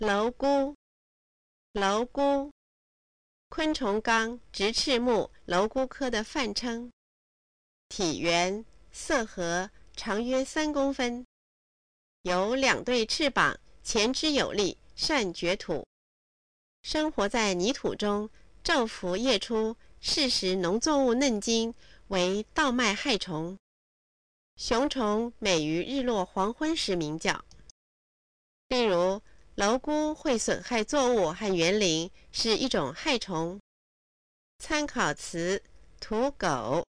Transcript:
蝼蛄，蝼蛄，昆虫纲直翅目蝼蛄科的泛称，体圆，色和，长约3公分，有2对翅膀，前肢有力，善掘土，生活在泥土中，昼伏夜出，适食农作物嫩茎，为稻麦害虫。雄虫每于日落黄昏时鸣叫。例如，蝼蛄会损害作物和园林，是一种害虫。参考词：土狗。